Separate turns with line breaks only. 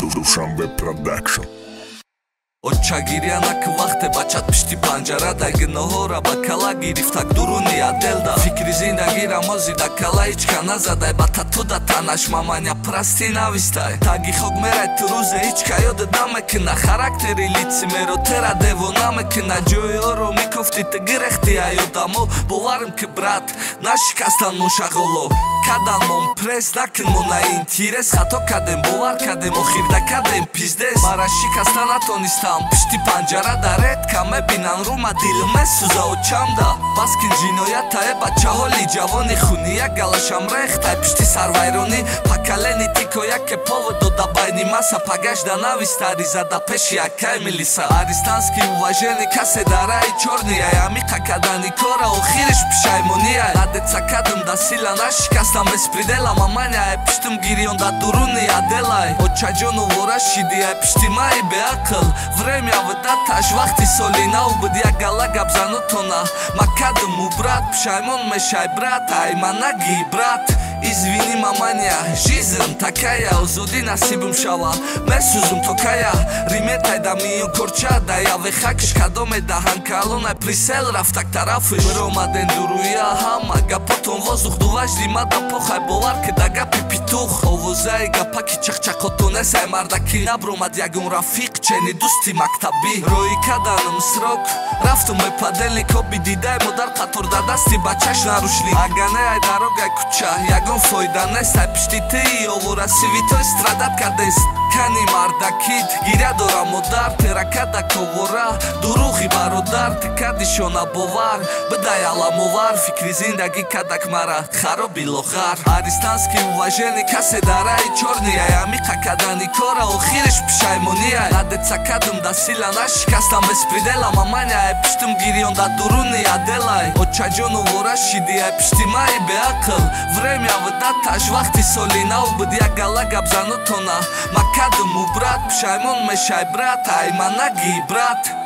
Dushanbe Production.
Očagirjana kvahte čatpishti panjara da ignohora bakala giriftak duruniya delda Fikri zindagi ramozi da kala ichka nazadai batatu da tanash mamanya prastina vistai Tagi khogmerat ruze ichka yod damekna Kharakteri litsimero tera devo namekna Joyoro mikoftit grehti ayodamo Bovarim ki brat nashikastan mushagolo Kadan mon pres nakin mona intires Khato kadem bovar kadem okhirda kadem pizdes Mara shikastan atonistan Pishti panjara da red kame binan ruma dilme suza ochamda Baskin jinoyata eba chaholi javoni khuniya galasham rekhta Pishti sarvayroni pakaleni tikoya ke povodo da bayni masa Pagashda navistari zada peshi akay milisa Aristanski uvajeni kase darai chorniya Yami kakadani kora okhirish pishaymuniya Nadetsa kadum da silana shikastan bespridela Mamanya e pishtim girion da duruniya delay Ochajonu vora shidiya pishti mai be akıl Время выдать аж вахти солина убдия гала габзану тона Макадуму брат, пшаймон мешай брат, ай манаги брат Извини маманя, жизнь такая, узуди насибум шава Месузум токая, риметай да миюн корча Да я вехакш кадоме да ханкалона Присел рафтак тарафы Ромаден дуруя хамага Потом воздух дуваш дима да похай Боварке дага пипитух Овозай гапаки чахчахотоне Сай мардаки набромад ягун рафик Чени дусти мактаби Рои каданым срок Рафтум ме падельник обиди Дай модар қатор да дасти бачаш нарушли Агане ай дарогай куча Ягун фойдане Сай пиштите и овора сивитой страдат кадес Кани мардакит Гиря дора модар Теракада ковора Дурухи бародар Тикадишона бовар Бдай аламовар Фикри зиндаги кадак мара Хароби лохар Аристански уважени касе дарай чорния Ями какадани кора Охириш пишаймония Надеца кадум да силана Шикастан беспредела Маманя е пиштим гирион да дуруния делай Очаджону вора шидия е пиштимай бе акыл Время выдать аж вахти солина Убдия гала габзану тона Макадуму брат Пшаймон мешай брат Ай манаги брат